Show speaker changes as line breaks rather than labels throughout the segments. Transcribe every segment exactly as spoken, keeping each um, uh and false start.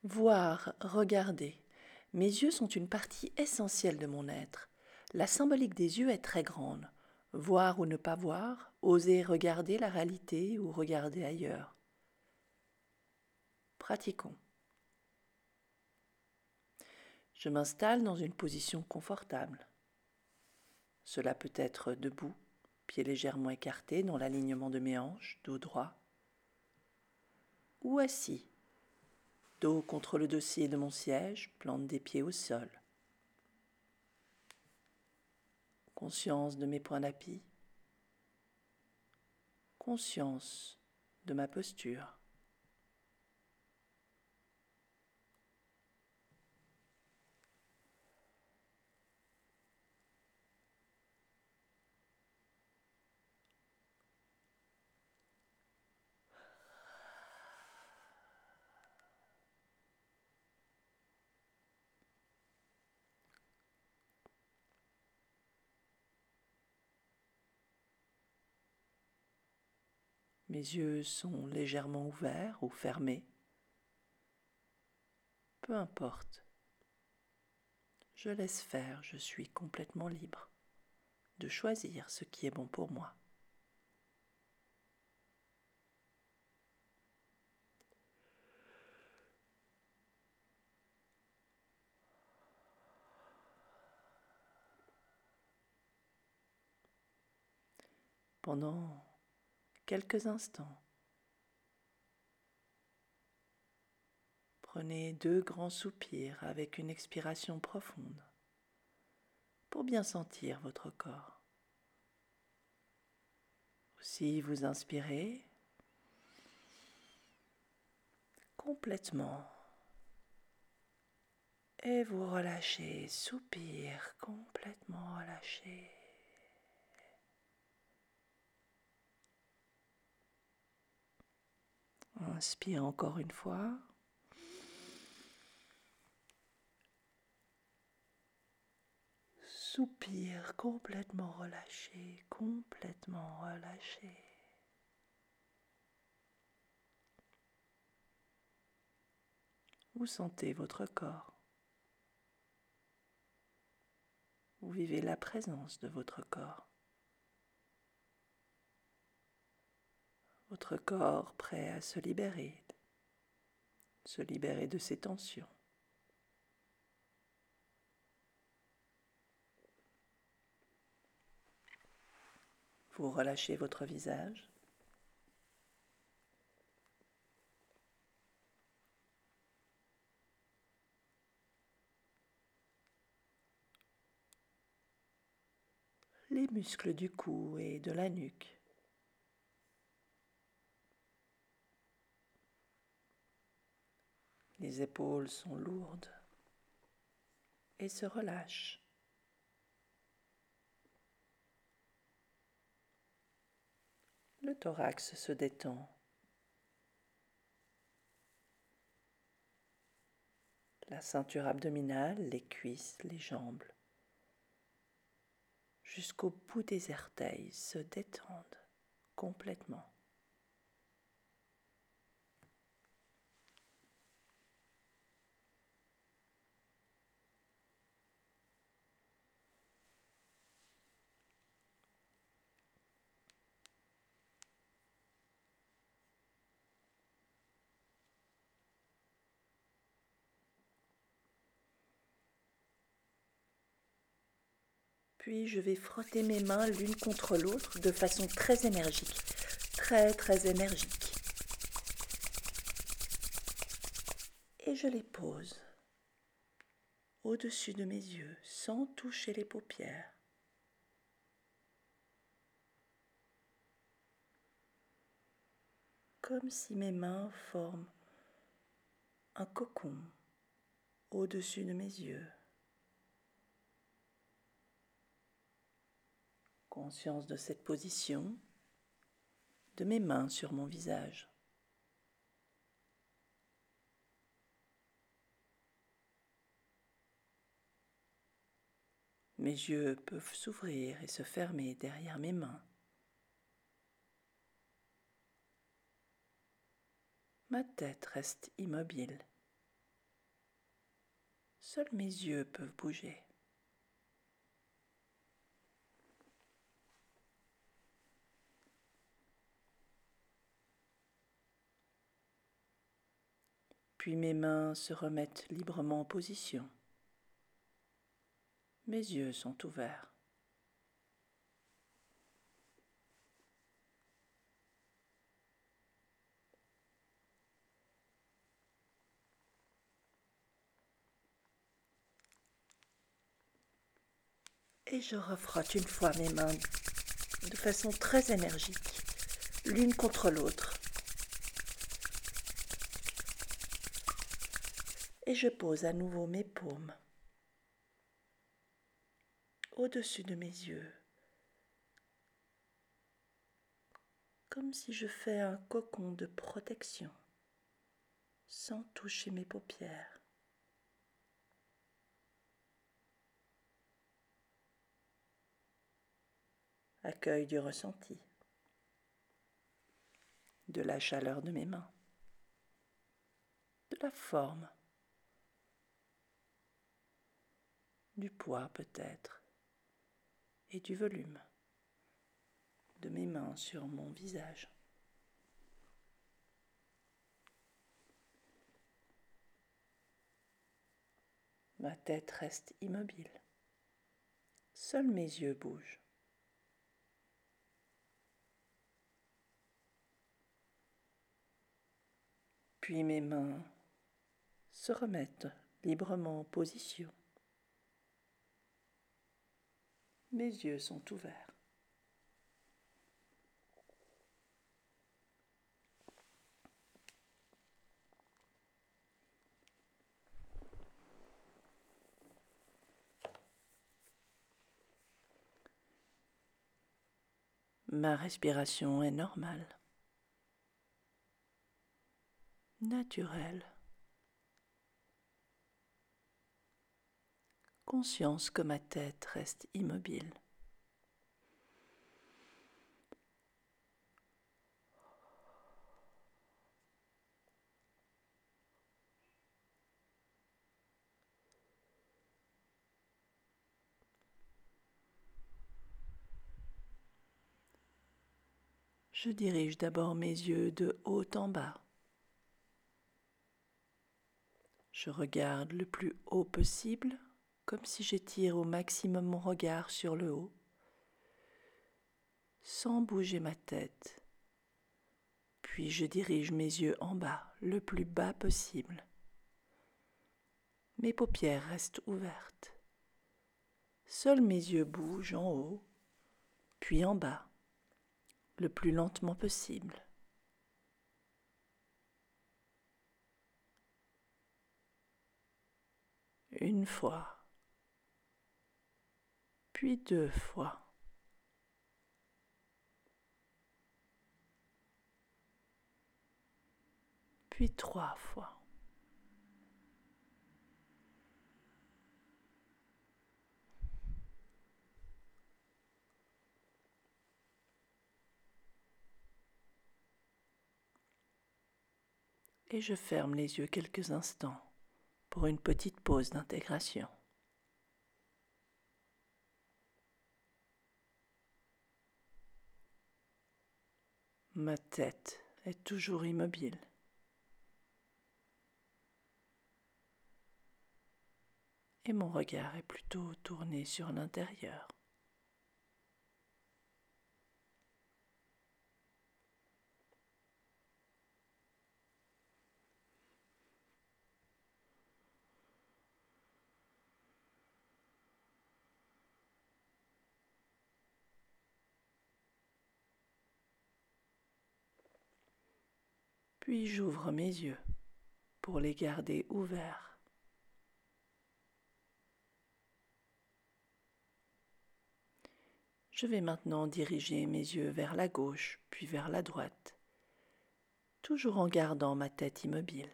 Voir, regarder. Mes yeux sont une partie essentielle de mon être. La symbolique des yeux est très grande. Voir ou ne pas voir, oser regarder la réalité ou regarder ailleurs. Pratiquons. Je m'installe dans une position confortable. Cela peut être debout, pieds légèrement écartés dans l'alignement de mes hanches, dos droit, ou assis, dos contre le dossier de mon siège, plante des pieds au sol. Conscience de mes points d'appui, conscience de ma posture. Mes yeux sont légèrement ouverts ou fermés. Peu importe. Je laisse faire, je suis complètement libre de choisir ce qui est bon pour moi. Pendant quelques instants, prenez deux grands soupirs avec une expiration profonde pour bien sentir votre corps. Si vous inspirez complètement et vous relâchez, soupir complètement relâché. Inspire encore une fois. Soupir complètement relâché, complètement relâché. Vous sentez votre corps. Vous vivez la présence de votre corps. Votre corps prêt à se libérer, se libérer de ses tensions. Vous relâchez votre visage. Les muscles du cou et de la nuque. Les épaules sont lourdes et se relâchent. Le thorax se détend. La ceinture abdominale, les cuisses, les jambes, jusqu'au bout des orteils se détendent complètement. Puis je vais frotter mes mains l'une contre l'autre de façon très énergique, très très énergique. Et je les pose au-dessus de mes yeux sans toucher les paupières. Comme si mes mains forment un cocon au-dessus de mes yeux. Conscience de cette position, de mes mains sur mon visage. Mes yeux peuvent s'ouvrir et se fermer derrière mes mains. Ma tête reste immobile. Seuls mes yeux peuvent bouger. Puis mes mains se remettent librement en position. Mes yeux sont ouverts. Et je refrotte une fois mes mains de façon très énergique, l'une contre l'autre. Et je pose à nouveau mes paumes au-dessus de mes yeux, comme si je fais un cocon de protection, sans toucher mes paupières. Accueil du ressenti, de la chaleur de mes mains, de la forme, du poids peut-être, et du volume de mes mains sur mon visage. Ma tête reste immobile. Seuls mes yeux bougent. Puis mes mains se remettent librement en position. Mes yeux sont ouverts. Ma respiration est normale, naturelle. Conscience que ma tête reste immobile. Je dirige d'abord mes yeux de haut en bas. Je regarde le plus haut possible, comme si j'étire au maximum mon regard sur le haut, sans bouger ma tête. Puis je dirige mes yeux en bas, le plus bas possible. Mes paupières restent ouvertes. Seuls mes yeux bougent en haut, puis en bas, le plus lentement possible. Une fois, puis deux fois. Puis trois fois. Et je ferme les yeux quelques instants pour une petite pause d'intégration. Ma tête est toujours immobile. Et mon regard est plutôt tourné sur l'intérieur. Puis j'ouvre mes yeux pour les garder ouverts. Je vais maintenant diriger mes yeux vers la gauche, puis vers la droite, toujours en gardant ma tête immobile.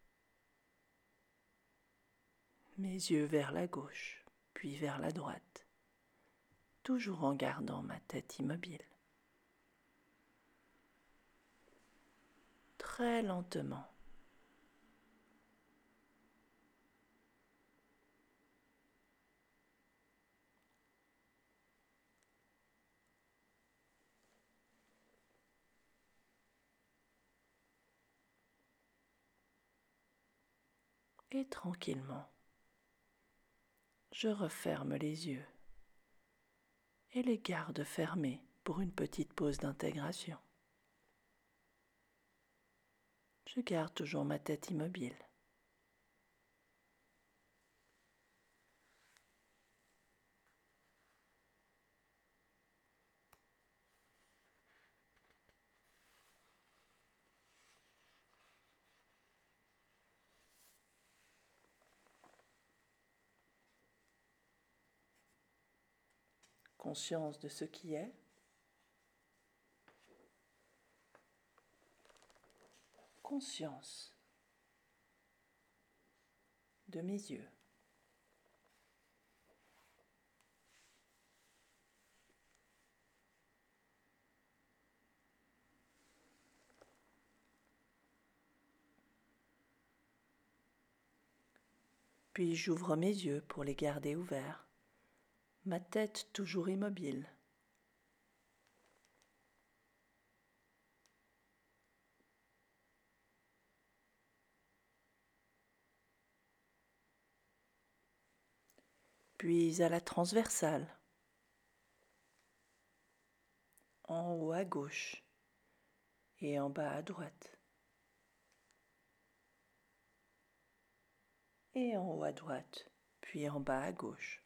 Mes yeux vers la gauche, puis vers la droite, toujours en gardant ma tête immobile. Très lentement. Et tranquillement, je referme les yeux et les garde fermés pour une petite pause d'intégration. Je garde toujours ma tête immobile. Conscience de ce qui est, conscience de mes yeux. Puis j'ouvre mes yeux pour les garder ouverts, ma tête toujours immobile. Puis à la transversale, en haut à gauche et en bas à droite. Et en haut à droite, puis en bas à gauche.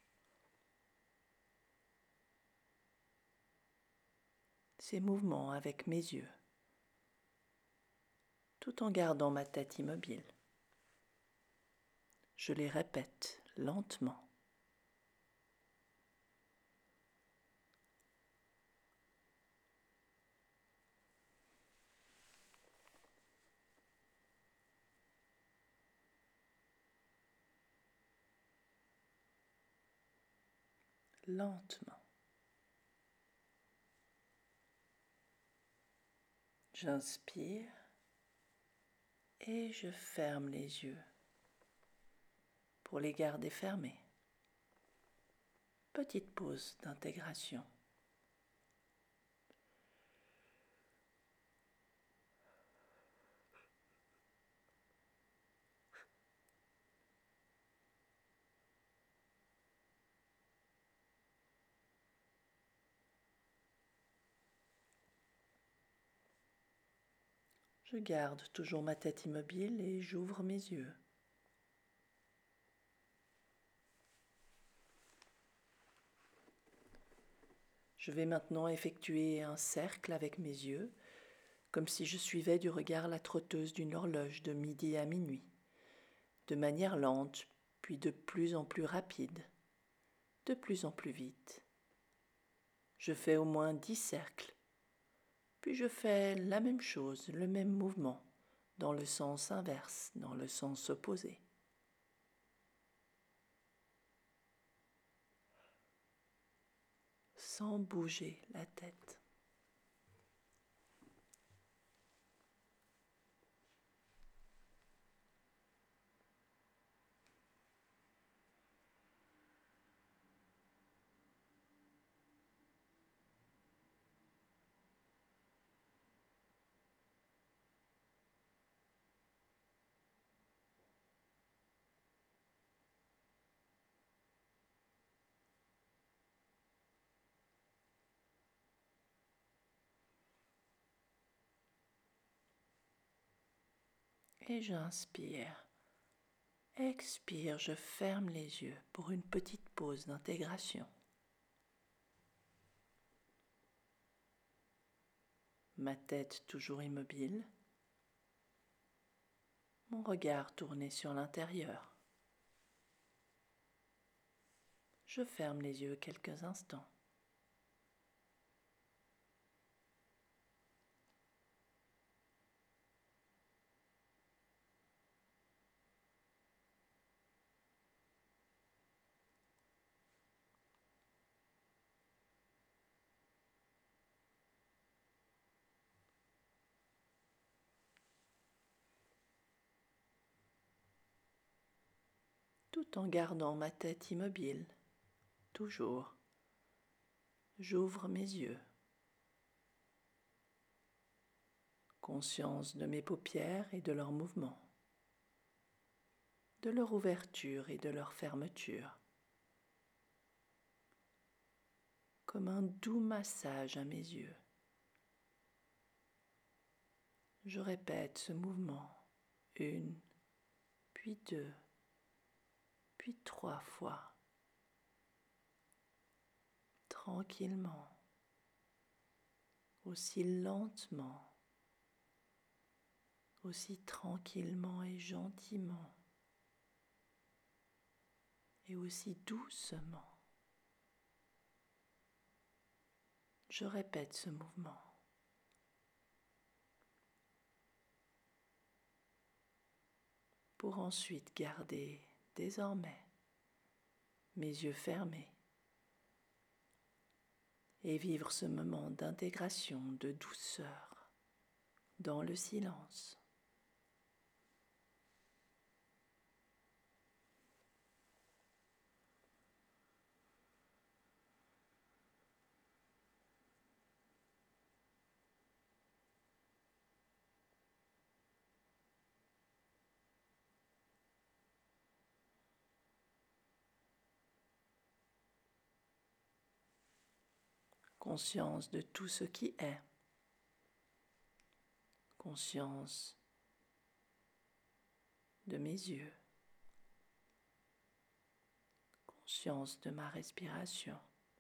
Ces mouvements avec mes yeux, tout en gardant ma tête immobile. Je les répète lentement. Lentement. J'inspire et je ferme les yeux pour les garder fermés. Petite pause d'intégration. Je garde toujours ma tête immobile et j'ouvre mes yeux. Je vais maintenant effectuer un cercle avec mes yeux, comme si je suivais du regard la trotteuse d'une horloge de midi à minuit, de manière lente, puis de plus en plus rapide, de plus en plus vite. Je fais au moins dix cercles, puis je fais la même chose, le même mouvement, dans le sens inverse, dans le sens opposé. Sans bouger la tête. Et j'inspire. Expire, je ferme les yeux pour une petite pause d'intégration. Ma tête toujours immobile, mon regard tourné sur l'intérieur. Je ferme les yeux quelques instants. Tout en gardant ma tête immobile, toujours, j'ouvre mes yeux. Conscience de mes paupières et de leurs mouvements. de leur ouverture et de leur fermeture, comme un doux massage à mes yeux. Je répète ce mouvement une, puis deux, puis trois fois, tranquillement, aussi lentement, aussi tranquillement et gentiment, et aussi doucement. Je répète ce mouvement. Pour ensuite garder désormais mes yeux fermés et vivre ce moment d'intégration, de douceur dans le silence. Conscience de tout ce qui est, conscience de mes yeux, conscience de ma respiration.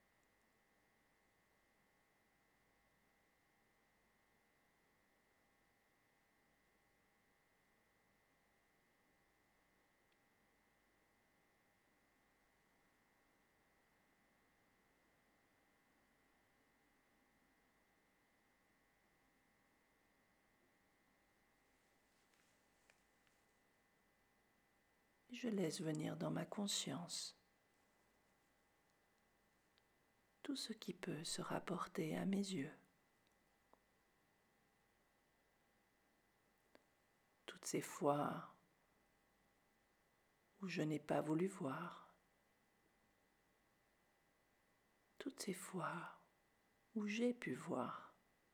Je laisse venir dans ma conscience tout ce qui peut se rapporter à mes yeux. Toutes ces fois où je n'ai pas voulu voir. Toutes ces fois où j'ai pu voir.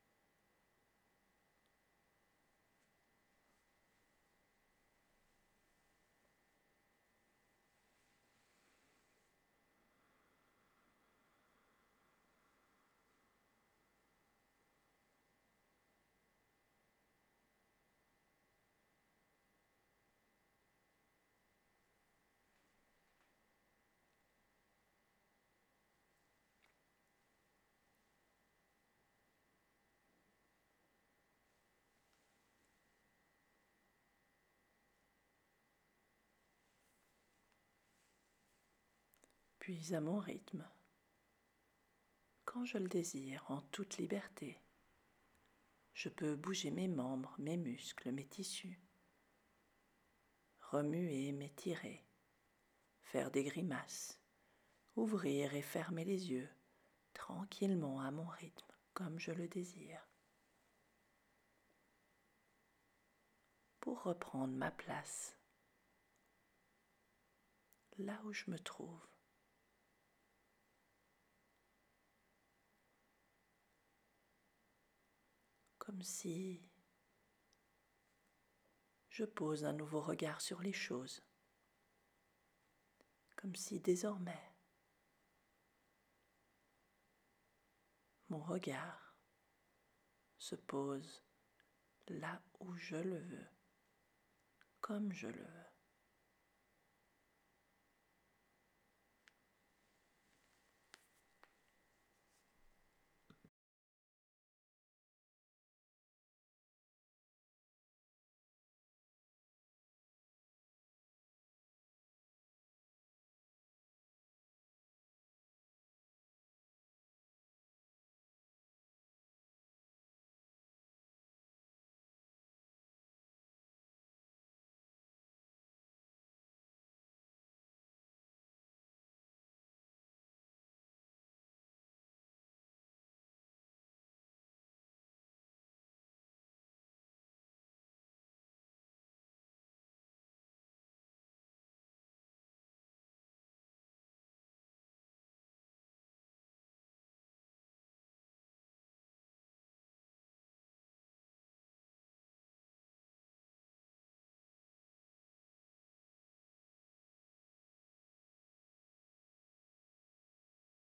Puis à mon rythme, quand je le désire en toute liberté, je peux bouger mes membres, mes muscles, mes tissus, remuer, m'étirer, faire des grimaces, ouvrir et fermer les yeux tranquillement à mon rythme, comme je le désire, pour reprendre ma place, là où je me trouve. Comme si je pose un nouveau regard sur les choses, comme si désormais mon regard se pose là où je le veux, comme je le veux.